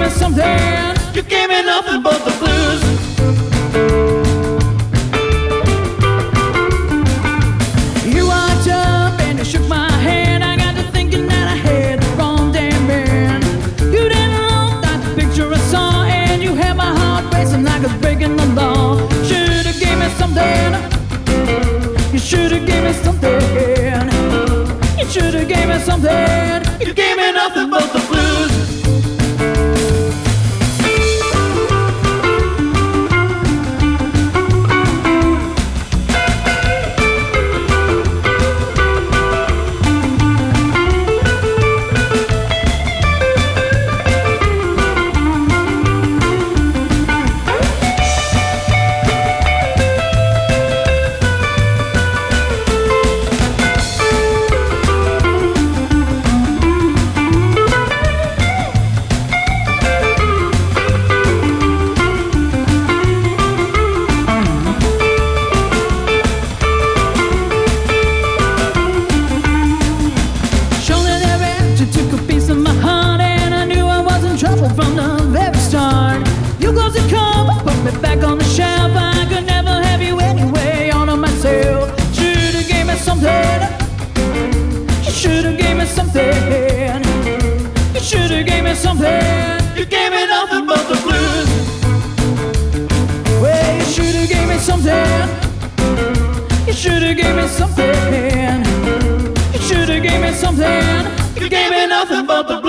me something. You gave me nothing but the blues. You walked up and you shook my hand. I got to thinking that I had the wrong damn man. You didn't look like the picture I saw, and you had my heart racing like it's breaking the law. Should've gave me something. You should've gave me something. You should've gave me something. You gave me nothing but the blues. From the very start, you closed the cover, put me back on the shelf. I could never have you anyway, all of myself. Should've gave me something. You should've gave me something. You should've gave me something. You gave me nothing but the blues. Well, you should've gave me something. You should've gave me something. You should've gave me something. You gave me nothing but the blues.